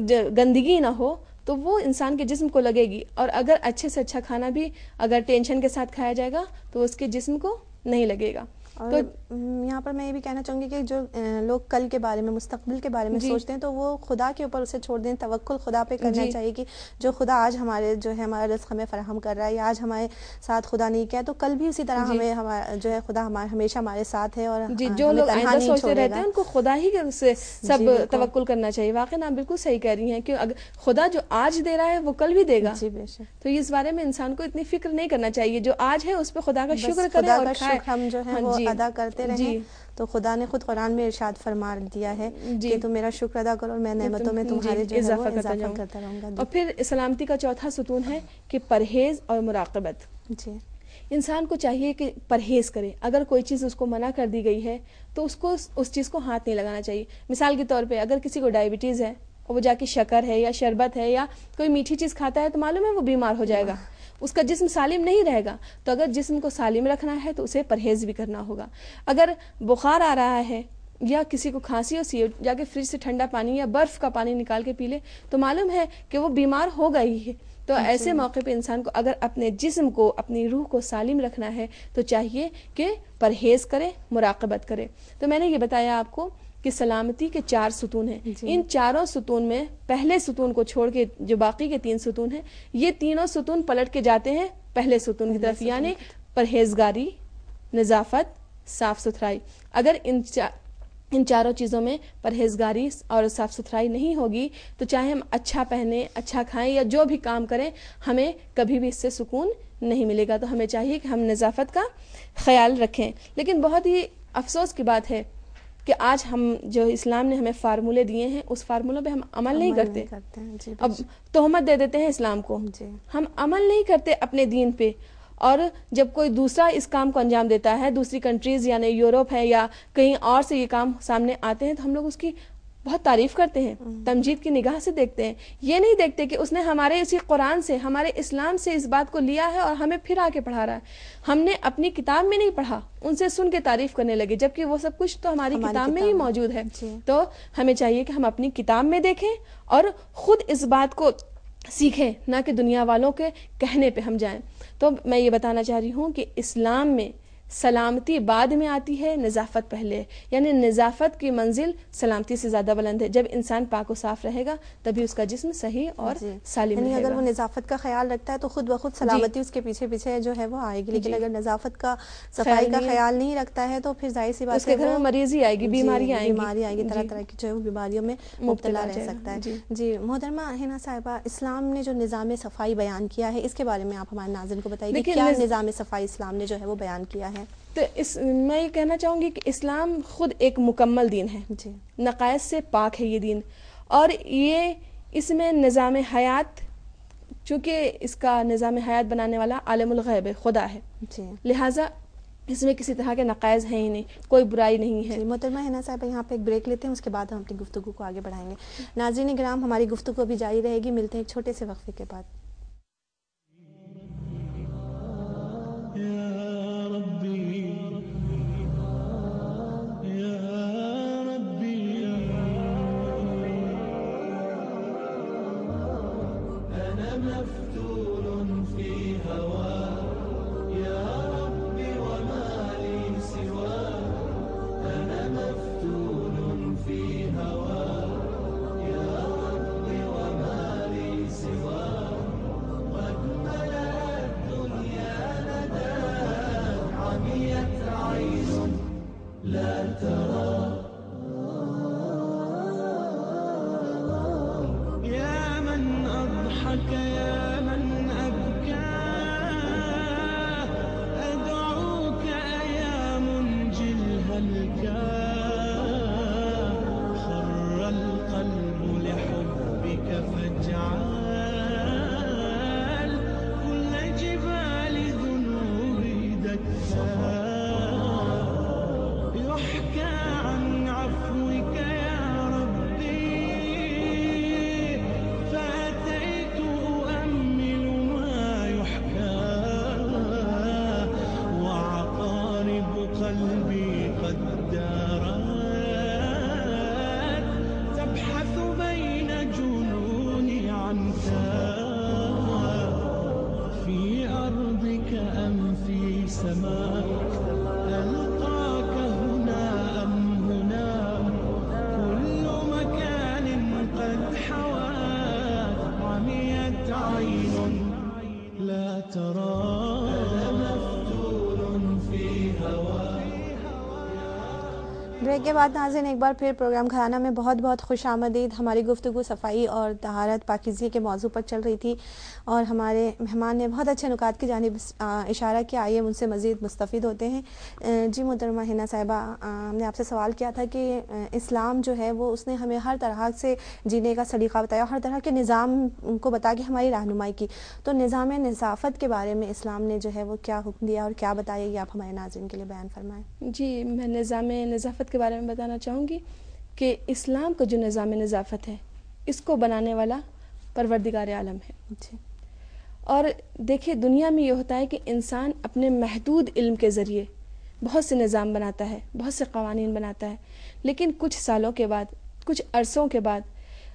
گندگی نہ ہو تو وہ انسان کے جسم کو لگے گی. اور اگر اچھے سے اچھا کھانا بھی اگر ٹینشن کے ساتھ کھایا جائے گا تو اس کے جسم کو نہیں لگے گا. اور یہاں پر میں یہ بھی کہنا چاہوں گی کہ جو لوگ کل کے بارے میں, مستقبل کے بارے میں جی. سوچتے ہیں تو وہ خدا کے اوپر اسے چھوڑ دیں, توکل خدا پہ کرنا جی. چاہیے کہ جو خدا آج ہمارے جو ہے ہمارا رزق ہمیں فراہم کر رہا ہے, یا آج ہمارے ساتھ خدا نہیں کیا تو کل بھی اسی طرح جی. ہمیں جو ہے خدا ہمارے ہمیشہ ہمارے ساتھ ہے. اور جی جو لوگ آئندہ سوچتے رہتے ہیں ان کو خدا ہی سے سب جی توکل کرنا چاہیے. واقعی آپ بالکل صحیح کہہ رہی ہیں کہ اگر خدا جو آج دے رہا ہے وہ کل بھی دے گا جی. تو اس بارے میں انسان کو اتنی فکر نہیں کرنا چاہیے, جو آج ہے اس پہ خدا کا شکر کرے اور ہم جو ہے وہ ادا کرتے رہیں جی تو خدا نے خود قرآن میں ارشاد فرما دیا ہے جی کہ تم میرا شکر ادا کرو اور میں نعمتوں میں تمہارے جو ہے وہ اضافہ کرتا رہوں گا. اور پھر سلامتی کا چوتھا ستون ہے کہ پرہیز اور مراقبت. جی انسان کو چاہیے کہ پرہیز کرے. اگر کوئی چیز اس کو منع کر دی گئی ہے تو اس کو اس چیز کو ہاتھ نہیں لگانا چاہیے. مثال کے طور پہ اگر کسی کو ڈائبٹیز ہے اور وہ جا کے شکر ہے یا شربت ہے یا کوئی میٹھی چیز کھاتا ہے تو معلوم ہے وہ بیمار ہو جائے گا, اس کا جسم سالم نہیں رہے گا. تو اگر جسم کو سالم رکھنا ہے تو اسے پرہیز بھی کرنا ہوگا. اگر بخار آ رہا ہے یا کسی کو کھانسی ہوتی ہے, جا کے فریج سے ٹھنڈا پانی یا برف کا پانی نکال کے پی لے تو معلوم ہے کہ وہ بیمار ہوگا ہی ہے. تو ایسے موقع پہ انسان کو اگر اپنے جسم کو, اپنی روح کو سالم رکھنا ہے تو چاہیے کہ پرہیز کرے, مراقبت کرے. تو میں نے یہ بتایا آپ کو کہ سلامتی کے چار ستون ہیں. ان چاروں ستون میں پہلے ستون کو چھوڑ کے جو باقی کے تین ستون ہیں, یہ تینوں ستون پلٹ کے جاتے ہیں پہلے ستون کی طرف, یعنی پرہیزگاری, نظافت, صاف ستھرائی. اگر ان ان چاروں چیزوں میں پرہیزگاری اور صاف ستھرائی نہیں ہوگی تو چاہے ہم اچھا پہنیں, اچھا کھائیں یا جو بھی کام کریں, ہمیں کبھی بھی اس سے سکون نہیں ملے گا. تو ہمیں چاہیے کہ ہم نظافت کا خیال رکھیں. لیکن بہت ہی افسوس کی بات ہے کہ آج ہم جو اسلام نے ہمیں فارمولے دیے ہیں اس فارمولوں پہ ہم عمل نہیں کرتے. جی اب تہمت دے دیتے ہیں اسلام کو, جی ہم عمل نہیں کرتے اپنے دین پہ. اور جب کوئی دوسرا اس کام کو انجام دیتا ہے, دوسری کنٹریز یعنی یورپ ہے یا کہیں اور سے یہ کام سامنے آتے ہیں تو ہم لوگ اس کی بہت تعریف کرتے ہیں, تمجید کی نگاہ سے دیکھتے ہیں. یہ نہیں دیکھتے کہ اس نے ہمارے اسی قرآن سے, ہمارے اسلام سے اس بات کو لیا ہے اور ہمیں پھر آ کے پڑھا رہا ہے. ہم نے اپنی کتاب میں نہیں پڑھا, ان سے سن کے تعریف کرنے لگے, جبکہ وہ سب کچھ تو ہماری کتاب میں ہی موجود ہے. تو ہمیں چاہیے کہ ہم اپنی کتاب میں دیکھیں اور خود اس بات کو سیکھیں, نہ کہ دنیا والوں کے کہنے پہ ہم جائیں. تو میں یہ بتانا چاہ رہی ہوں کہ اسلام میں سلامتی بعد میں آتی ہے, نظافت پہلے. یعنی نظافت کی منزل سلامتی سے زیادہ بلند ہے. جب انسان پاک و صاف رہے گا تبھی اس کا جسم صحیح اور جی. سالم یعنی رہے گا. اگر وہ نظافت کا خیال رکھتا ہے تو خود بخود سلامتی اس کے پیچھے پیچھے جو ہے وہ آئے گی. لیکن اگر نظافت کا, صفائی کا خیال نہیں رکھتا ہے تو پھر ظاہر سی بات ہے اس کے گھر میں مریضی آئے گی, بیماری آئے گی, بیماری آئے گی, طرح طرح کی جو ہے وہ بیماریوں میں مبتلا رہ سکتا ہے. جی محترمہ حنا صاحبہ, اسلام نے جو نظام صفائی بیان کیا ہے اس کے بارے میں آپ ہمارے ناظرین کو بتائیے کہ کیا نظام صفائی اسلام نے جو ہے وہ بیان کیا ہے. تو اس میں یہ کہنا چاہوں گی کہ اسلام خود ایک مکمل دین ہے, جی نقائص سے پاک ہے یہ دین. اور یہ اس میں نظام حیات, چونکہ اس کا نظام حیات بنانے والا عالم الغیب ہے, خدا ہے, جی لہٰذا اس میں کسی طرح کے نقائص ہیں ہی نہیں, کوئی برائی نہیں ہے. جی محترمہ حنا صاحب, یہاں پہ ایک بریک لیتے ہیں, اس کے بعد ہم اپنی گفتگو کو آگے بڑھائیں گے. ناظرین کرام, ہماری گفتگو بھی جاری رہے گی, ملتے ہیں ایک چھوٹے سے وقفے کے بعد. بریک کے بعد ناظرین ایک بار پھر پروگرام گھرانہ میں بہت بہت خوش آمدید. ہماری گفتگو صفائی اور طہارت پاکیزگی کے موضوع پر چل رہی تھی اور ہمارے مہمان نے بہت اچھے نکات کی جانب اشارہ کیا. آئیے ان سے مزید مستفید ہوتے ہیں. جی محترمہ حنا صاحبہ, ہم نے آپ سے سوال کیا تھا کہ اسلام جو ہے وہ اس نے ہمیں ہر طرح سے جینے کا سلیقہ بتایا, ہر طرح کے نظام کو بتا کے ہماری رہنمائی کی. تو نظام نظافت کے بارے میں اسلام نے جو ہے وہ کیا حکم دیا اور کیا بتایا, یہ آپ ہمارے ناظرین کے لیے بیان فرمائیں. جی, میں نظام نظافت کے بارے میں بتانا چاہوں گی کہ اسلام کا جو نظام نظافت ہے اس کو بنانے والا پروردگار عالم ہے. جی. اور دیکھیے دنیا میں یہ ہوتا ہے کہ انسان اپنے محدود علم کے ذریعے بہت سے نظام بناتا ہے, بہت سے قوانین بناتا ہے, لیکن کچھ سالوں کے بعد, کچھ عرصوں کے بعد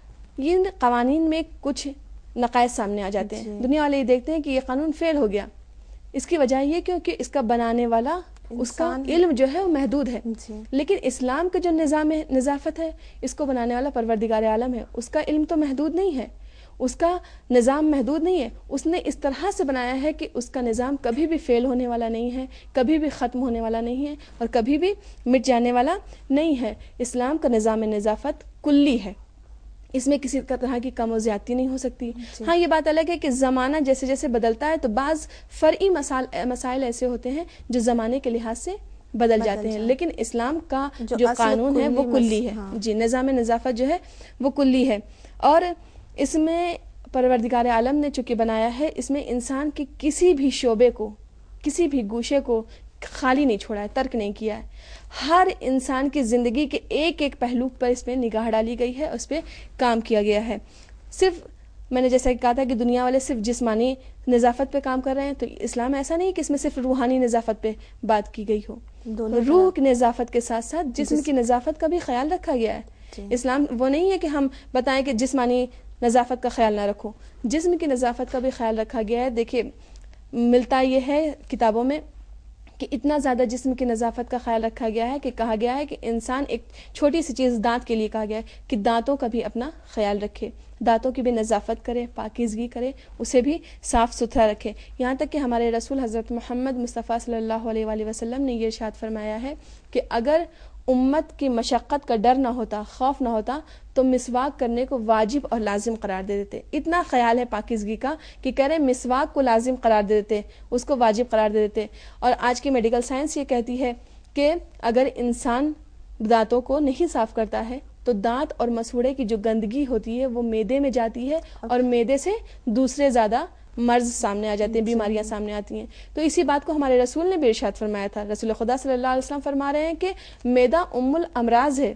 ان قوانین میں کچھ نقائص سامنے آ جاتے ہیں. جی. دنیا والے یہ دیکھتے ہیں کہ یہ قانون فیل ہو گیا. اس کی وجہ یہ کیونکہ اس کا بنانے والا اس کا علم جو ہے وہ محدود ہے. جی. لیکن اسلام کا جو نظام نظافت ہے اس کو بنانے والا پروردگار عالم ہے. اس کا علم تو محدود نہیں ہے, اس کا نظام محدود نہیں ہے. اس نے اس طرح سے بنایا ہے کہ اس کا نظام کبھی بھی فیل ہونے والا نہیں ہے, کبھی بھی ختم ہونے والا نہیں ہے اور کبھی بھی مٹ جانے والا نہیں ہے. اسلام کا نظام نظافت کلی ہے, اس میں کسی طرح کی کم و زیادتی نہیں ہو سکتی. جی. ہاں, یہ بات الگ ہے کہ زمانہ جیسے جیسے بدلتا ہے تو بعض فرعی مسائل مسائل ایسے ہوتے ہیں جو زمانے کے لحاظ سے بدل, بدل جاتے ہیں, لیکن اسلام کا جو, جو قانون ہے وہ کلی ہے. ہاں. جی, نظام نظافت جو ہے وہ کلی ہے. اور اس میں پروردگار عالم نے چونکہ بنایا ہے, اس میں انسان کے کسی بھی شعبے کو, کسی بھی گوشے کو خالی نہیں چھوڑا ہے, ترک نہیں کیا ہے. ہر انسان کی زندگی کے ایک ایک پہلو پر اس پہ نگاہ ڈالی گئی ہے, اس پہ کام کیا گیا ہے. صرف میں نے جیسا کہا تھا کہ دنیا والے صرف جسمانی نظافت پہ کام کر رہے ہیں, تو اسلام ایسا نہیں کہ اس میں صرف روحانی نظافت پہ بات کی گئی ہو. روح کی نظافت کے ساتھ ساتھ جسم جس... کی نظافت کا بھی خیال رکھا گیا ہے. جی. اسلام وہ نہیں ہے کہ ہم بتائیں کہ جسمانی نظافت کا خیال نہ رکھو, جسم کی نظافت کا بھی خیال رکھا گیا ہے. دیکھیے ملتا یہ ہے کتابوں میں کہ اتنا زیادہ جسم کی نظافت کا خیال رکھا گیا ہے کہ کہا گیا ہے کہ انسان ایک چھوٹی سی چیز دانت کے لیے کہا گیا ہے کہ دانتوں کا بھی اپنا خیال رکھے, دانتوں کی بھی نظافت کرے, پاکیزگی کرے, اسے بھی صاف ستھرا رکھے. یہاں تک کہ ہمارے رسول حضرت محمد مصطفیٰ صلی اللہ علیہ وآلہ وسلم نے یہ ارشاد فرمایا ہے کہ اگر امت کی مشقت کا ڈر نہ ہوتا, خوف نہ ہوتا, تو مسواک کرنے کو واجب اور لازم قرار دے دیتے. اتنا خیال ہے پاکیزگی کا کہ کہہ رہے مسواک کو لازم قرار دے دیتے, اس کو واجب قرار دے دیتے. اور آج کی میڈیکل سائنس یہ کہتی ہے کہ اگر انسان دانتوں کو نہیں صاف کرتا ہے تو دانت اور مسوڑے کی جو گندگی ہوتی ہے وہ معدے میں جاتی ہے اور معدے سے دوسرے زیادہ مرض سامنے آ جاتے ہیں, بیماریاں سامنے آتی ہیں. تو اسی بات کو ہمارے رسول نے بھی ارشاد فرمایا تھا. رسول خدا صلی اللہ علیہ وسلم فرما رہے ہیں کہ معدہ ام الامراض ہے.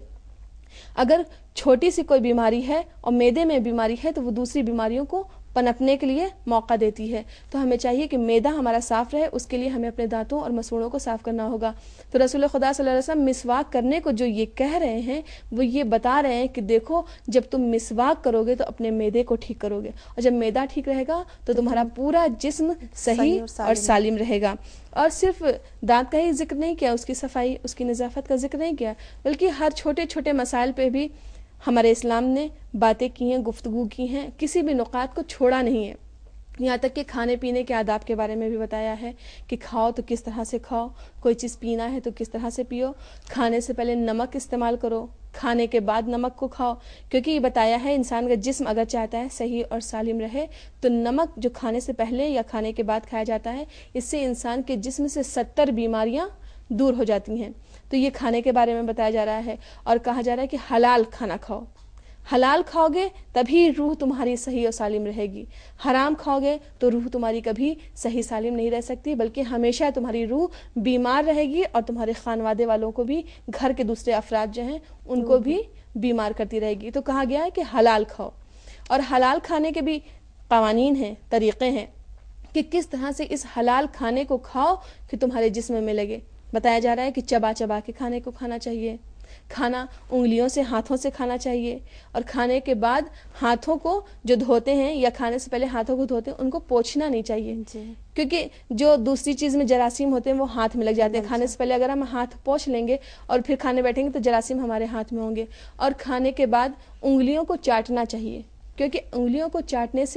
اگر چھوٹی سی کوئی بیماری ہے اور معدے میں بیماری ہے تو وہ دوسری بیماریوں کو پنپنے کے لیے موقع دیتی ہے. تو ہمیں چاہیے کہ معدہ ہمارا صاف رہے, اس کے لیے ہمیں اپنے دانتوں اور مسوڑوں کو صاف کرنا ہوگا. تو رسول خدا صلی اللہ علیہ وسلم مسواک کرنے کو جو یہ کہہ رہے ہیں وہ یہ بتا رہے ہیں کہ دیکھو جب تم مسواک کرو گے تو اپنے معدے کو ٹھیک کرو گے, اور جب معدہ ٹھیک رہے گا تو تمہارا پورا جسم صحیح اور سالم رہے گا. اور صرف دانت کا ہی ذکر نہیں کیا, اس کی صفائی, اس کی نظافت کا ذکر نہیں کیا, بلکہ ہر چھوٹے چھوٹے مسائل پہ بھی ہمارے اسلام نے باتیں کی ہیں, گفتگو کی ہیں, کسی بھی نقاط کو چھوڑا نہیں ہے. یہاں تک کہ کھانے پینے کے آداب کے بارے میں بھی بتایا ہے کہ کھاؤ تو کس طرح سے کھاؤ, کوئی چیز پینا ہے تو کس طرح سے پیو, کھانے سے پہلے نمک استعمال کرو, کھانے کے بعد نمک کو کھاؤ, کیونکہ یہ بتایا ہے انسان کا جسم اگر چاہتا ہے صحیح اور سالم رہے تو نمک جو کھانے سے پہلے یا کھانے کے بعد کھایا جاتا ہے اس سے انسان کے جسم سے ستر بیماریاں دور ہو جاتی ہیں. تو یہ کھانے کے بارے میں بتایا جا رہا ہے. اور کہا جا رہا ہے کہ حلال کھانا کھاؤ, حلال کھاؤ گے تبھی روح تمہاری صحیح اور سالم رہے گی. حرام کھاؤ گے تو روح تمہاری کبھی صحیح سالم نہیں رہ سکتی, بلکہ ہمیشہ تمہاری روح بیمار رہے گی اور تمہارے خانوادے والوں کو بھی, گھر کے دوسرے افراد جو ہیں ان کو بھی بیمار کرتی رہے گی. تو کہا گیا ہے کہ حلال کھاؤ. اور حلال کھانے کے بھی قوانین ہیں, طریقے ہیں کہ کس طرح سے اس حلال کھانے کو کھاؤ کہ تمہارے جسم میں لگے. بتایا جا رہا ہے کہ چبا چبا کے کھانے کو کھانا چاہیے, کھانا انگلیوں سے, ہاتھوں سے کھانا چاہیے, اور کھانے کے بعد ہاتھوں کو جو دھوتے ہیں یا کھانے سے پہلے ہاتھوں کو دھوتے ہیں ان کو پوچھنا نہیں چاہیے. جی. کیونکہ جو دوسری چیز میں جراثیم ہوتے ہیں وہ ہاتھ میں لگ جاتے ہیں. کھانے سے پہلے اگر ہم ہاتھ پوچھ لیں گے اور پھر کھانے بیٹھیں گے تو جراثیم ہمارے ہاتھ میں ہوں گے. اور کھانے کے بعد انگلیوں کو چاٹنا چاہیے, کیونکہ انگلیوں کو چاٹنے سے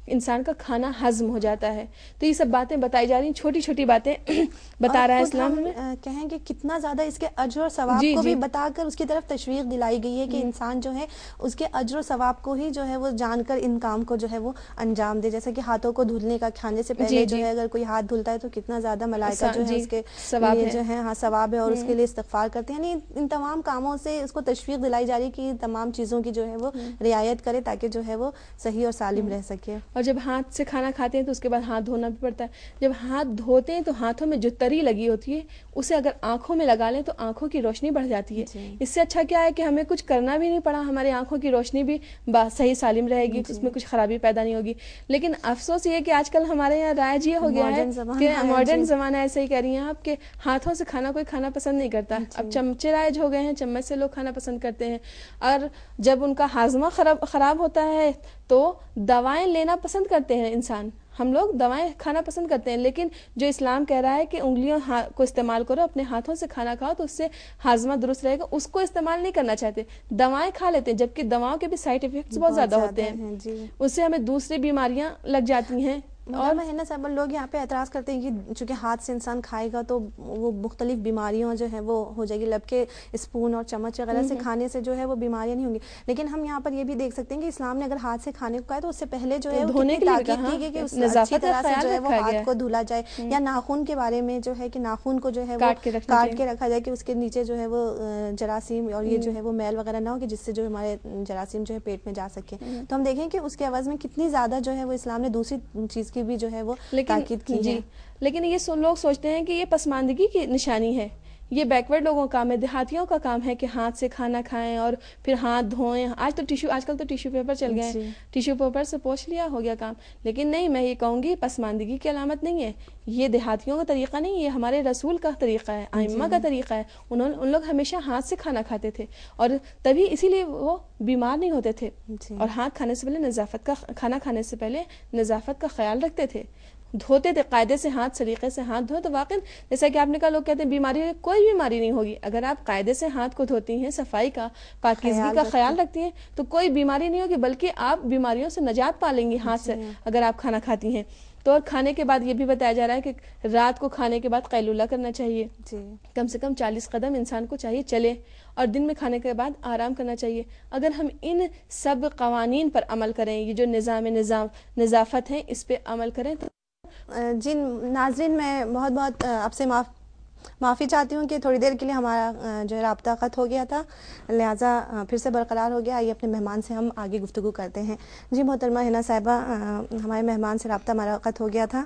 انسان کا کھانا ہضم ہو جاتا ہے. تو یہ سب باتیں بتائی جا رہی ہیں, چھوٹی چھوٹی باتیں بتا رہا ہے اسلام ہمیں. کہیں کہ کتنا زیادہ اس کے اجر اور ثواب جی کو جی بھی بتا کر اس کی طرف تشویق دلائی گئی ہے کہ انسان جو ہے اس کے اجر و ثواب کو ہی جو ہے وہ جان کر ان کام کو جو ہے وہ انجام دے. جیسے کہ ہاتھوں کو دھلنے کا, کھانے سے پہلے جی جو جی ہے اگر کوئی ہاتھ دھلتا ہے تو کتنا زیادہ ملائکہ جو ہے جی اس کے ثواب لیے ہے, جو ہے ہاں ثواب ہے اور اس کے لیے استغفار کرتے ہیں. یعنی ان تمام کاموں سے اس کو تشویق دلائی جا رہی ہے کہ تمام چیزوں کی جو ہے وہ رعایت کرے تاکہ جو ہے وہ صحیح اور سالم رہ سکے. اور جب ہاتھ سے کھانا کھاتے ہیں تو اس کے بعد ہاتھ دھونا بھی پڑتا ہے. جب ہاتھ دھوتے ہیں تو ہاتھوں میں جو تری لگی ہوتی ہے اسے اگر آنکھوں میں لگا لیں تو آنکھوں کی روشنی بڑھ جاتی ہے. جی. اس سے اچھا کیا ہے کہ ہمیں کچھ کرنا بھی نہیں پڑا, ہماری آنکھوں کی روشنی بھی صحیح سالم رہے گی, اس میں کچھ خرابی پیدا نہیں ہوگی. لیکن افسوس یہ کہ آج کل ہمارے یہاں رائج یہ ہو گیا ہے کہ ماڈرن زمانہ, ایسے ہی کہہ رہی ہیں آپ, کہ ہاتھوں سے کھانا کوئی کھانا پسند نہیں کرتا. اب چمچے رائج ہو گئے ہیں, چمچ سے لوگ کھانا پسند کرتے ہیں. اور جب ان کا ہاضمہ خراب خراب ہوتا ہے تو دوائیں لینا پسند کرتے ہیں انسان. ہم لوگ دوائیں کھانا پسند کرتے ہیں, لیکن جو اسلام کہہ رہا ہے کہ انگلیوں کو استعمال کرو, اپنے ہاتھوں سے کھانا کھاؤ تو اس سے ہاضمہ درست رہے گا, اس کو استعمال نہیں کرنا چاہتے. دوائیں کھا لیتے ہیں جبکہ دواؤں کے بھی سائڈ ایفیکٹس بہت زیادہ ہوتے ہیں. اس سے ہمیں دوسری بیماریاں لگ جاتی ہیں. اور محنت صاحب لوگ یہاں پہ اعتراض کرتے ہیں کہ چونکہ ہاتھ سے انسان کھائے گا تو وہ مختلف بیماریوں جو ہے وہ ہو جائے گی, لب کے اسپون اور چمچ وغیرہ سے کھانے سے جو ہے وہ بیماریاں نہیں ہوں گی. لیکن ہم یہاں پر یہ بھی دیکھ سکتے ہیں کہ اسلام نے اگر ہاتھ سے کھانے کو کہا تو اس سے پہلے جو ہے وہ کتنی تاکید کی گئی کہ اس اچھی طرح سے جو ہے وہ ہاتھ کو دھلا جائے. یا ناخن کے بارے میں جو ہے کہ ناخن کو جو ہے وہ کاٹ کے رکھا جائے کہ اس کے نیچے جو ہے وہ جراثیم اور یہ جو ہے وہ میل وغیرہ نہ ہو کہ جس سے جو ہمارے جراثیم جو ہے پیٹ میں جا سکے. تو ہم دیکھیں کہ اس کے عوض میں کتنی زیادہ جو ہے وہ اسلام نے دوسری چیز کی بھی جو ہے وہ تاکید کی جی. لیکن یہ لوگ سوچتے ہیں کہ یہ پسماندگی کی نشانی ہے, یہ بیکورڈ لوگوں کا کام ہے, دیہاتیوں کا کام ہے کہ ہاتھ سے کھانا کھائیں اور پھر ہاتھ دھوئیں. آج تو ٹیشو آج کل تو ٹیشو پیپر چل گئے ہیں, ٹیشو پیپر سے پوچھ لیا ہو گیا کام. لیکن نہیں, میں یہ کہوں گی پسماندگی کی علامت نہیں ہے, یہ دیہاتیوں کا طریقہ نہیں, یہ ہمارے رسول کا طریقہ ہے, ائمہ کا طریقہ ہے. انہوں ان لوگ ہمیشہ ہاتھ سے کھانا کھاتے تھے اور تبھی اسی لیے وہ بیمار نہیں ہوتے تھے. اور ہاتھ کھانے سے پہلے نظافت کا کھانا کھانے سے پہلے نظافت کا خیال رکھتے تھے, دھوتے تھے قاعدے سے ہاتھ, سلیقے سے ہاتھ دھو. تو واقعی جیسا کہ آپ نے کہا, لوگ کہتے ہیں بیماری کوئی بیماری نہیں ہوگی. اگر آپ قاعدے سے ہاتھ کو دھوتی ہیں, صفائی کا پاکیزگی کا خیال رکھتی ہیں تو کوئی بیماری نہیں ہوگی, بلکہ آپ بیماریوں سے نجات پا لیں گی ہاتھ سے اگر آپ کھانا کھاتی ہیں. تو اور کھانے کے بعد یہ بھی بتایا جا رہا ہے کہ رات کو کھانے کے بعد قیلولہ کرنا چاہیے. کم سے کم چالیس قدم انسان کو چاہیے چلے, اور دن میں کھانے کے بعد آرام کرنا چاہیے. اگر ہم ان سب قوانین پر عمل کریں, یہ جو نظام نظام نظافت ہے اس پہ عمل کریں تو. جی ناظرین, میں بہت بہت آپ سے معاف معافی چاہتی ہوں کہ تھوڑی دیر کے لیے ہمارا جو ہے رابطہ قطع ہو گیا تھا, لہٰذا پھر سے برقرار ہو گیا. آئیے اپنے مہمان سے ہم آگے گفتگو کرتے ہیں. جی محترمہ حنا صاحبہ, ہمارے مہمان سے رابطہ ہمارا قطع ہو گیا تھا.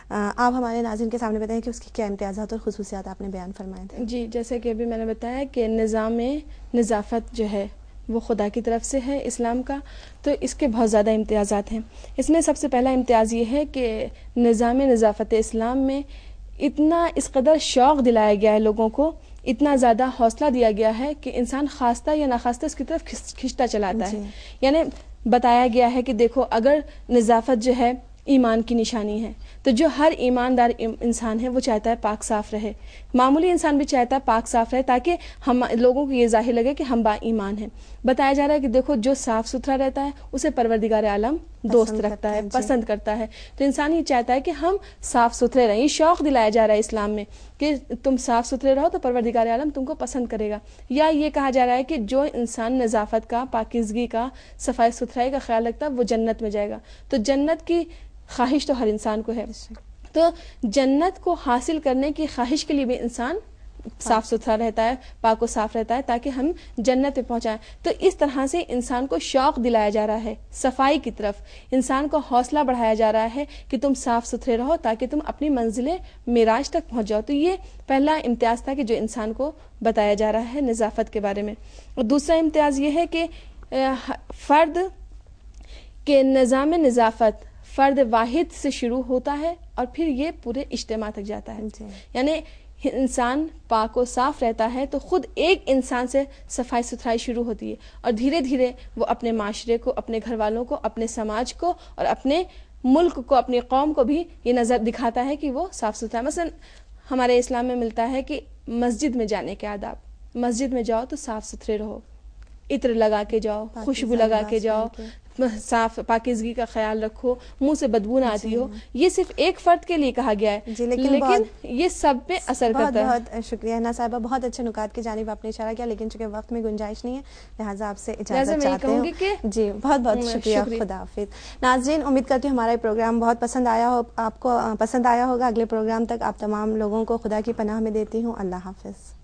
آپ ہمارے ناظرین کے سامنے بتائیں کہ اس کی کیا امتیازات اور خصوصیات آپ نے بیان فرمائے تھے. جی, جیسے کہ ابھی میں نے بتایا کہ نظام نظافت جو ہے وہ خدا کی طرف سے ہے اسلام کا, تو اس کے بہت زیادہ امتیازات ہیں. اس میں سب سے پہلا امتیاز یہ ہے کہ نظام نظافت اسلام میں اتنا اس قدر شوق دلایا گیا ہے لوگوں کو, اتنا زیادہ حوصلہ دیا گیا ہے کہ انسان خواستہ یا ناخواستہ اس کی طرف کھنچتا چلاتا ہے. یعنی بتایا گیا ہے کہ دیکھو, اگر نظافت جو ہے ایمان کی نشانی ہے تو جو ہر ایماندار انسان ہے وہ چاہتا ہے پاک صاف رہے. معمولی انسان بھی چاہتا ہے پاک صاف رہے تاکہ ہم لوگوں کو یہ ظاہر لگے کہ ہم با ایمان ہیں. بتایا جا رہا ہے کہ دیکھو, جو صاف ستھرا رہتا ہے اسے پروردگار عالم دوست رکھتا ہے, پسند کرتا ہے. تو انسان یہ چاہتا ہے کہ ہم صاف ستھرے رہیں. یہ شوق دلایا جا رہا ہے اسلام میں کہ تم صاف ستھرے رہو تو پروردگار عالم تم کو پسند کرے گا. یا یہ کہا جا رہا ہے کہ جو انسان نظافت کا, پاکیزگی کا, صفائی ستھرائی کا خیال رکھتا ہے وہ جنت میں جائے گا. تو جنت کی خواہش تو ہر انسان کو ہے, تو جنت کو حاصل کرنے کی خواہش کے لیے بھی انسان صاف ستھرا رہتا ہے, پاک و صاف رہتا ہے تاکہ ہم جنت پہ پہنچائیں. تو اس طرح سے انسان کو شوق دلایا جا رہا ہے صفائی کی طرف, انسان کو حوصلہ بڑھایا جا رہا ہے کہ تم صاف ستھرے رہو تاکہ تم اپنی منزل معراج تک پہنچ جاؤ. تو یہ پہلا امتیاز تھا کہ جو انسان کو بتایا جا رہا ہے نظافت کے بارے میں. اور دوسرا امتیاز یہ ہے کہ فرد کے نظام نظافت فرد واحد سے شروع ہوتا ہے اور پھر یہ پورے اجتماع تک جاتا ہے. یعنی انسان پاک و صاف رہتا ہے تو خود ایک انسان سے صفائی ستھرائی شروع ہوتی ہے, اور دھیرے دھیرے وہ اپنے معاشرے کو, اپنے گھر والوں کو, اپنے سماج کو اور اپنے ملک کو, اپنی قوم کو بھی یہ نظر دکھاتا ہے کہ وہ صاف ستھرا ہے. مثلا ہمارے اسلام میں ملتا ہے کہ مسجد میں جانے کے آداب, مسجد میں جاؤ تو صاف ستھرے رہو, عطر لگا کے جاؤ, خوشبو لگا کے جاؤ, صاف پاکیزگی کا خیال رکھو، منہ سے بدبو نہ آتی ہو. یہ صرف ایک فرد کے لیے کہا گیا ہے، جی لیکن, لیکن یہ سب پہ اثر بہت کرتا ہے. بہت شکریہ حنا صاحبہ، بہت اچھے نکات کی جانب آپ نے اشارہ کیا، لیکن چونکہ وقت میں گنجائش نہیں ہے لہٰذا آپ سے اجازت چاہتے ہیں. جی بہت بہت شکریہ, خدا حافظ. ناظرین امید کرتی ہوں ہمارا یہ پروگرام بہت پسند آیا ہو، آپ کو پسند آیا ہوگا. اگلے پروگرام تک آپ تمام لوگوں کو خدا کی پناہ میں دیتی ہوں. اللہ حافظ.